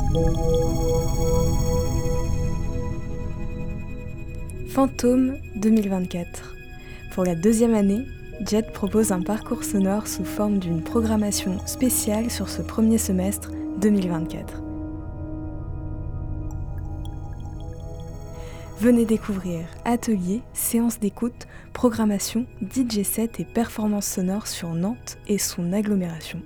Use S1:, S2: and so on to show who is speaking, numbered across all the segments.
S1: Fantôme 2024. Pour la deuxième année, Jet propose un parcours sonore sous forme d'une programmation spéciale sur ce premier semestre 2024. Venez découvrir ateliers, séances d'écoute, programmation, DJ set et performances sonores sur Nantes et son agglomération.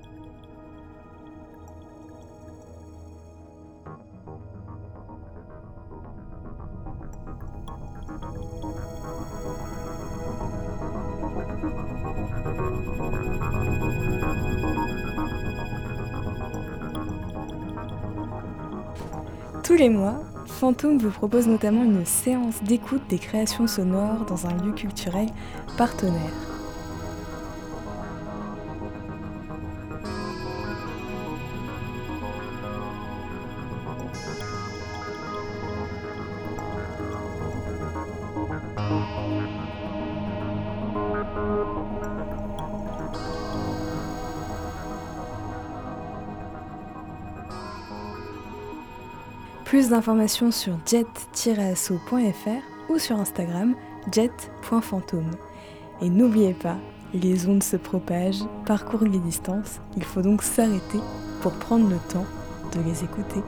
S1: Tous les mois, Fantôme vous propose notamment une séance d'écoute des créations sonores dans un lieu culturel partenaire. Plus d'informations sur jet-asso.fr ou sur Instagram jet.fantôme. Et n'oubliez pas, les ondes se propagent, parcourent les distances, il faut donc s'arrêter pour prendre le temps de les écouter.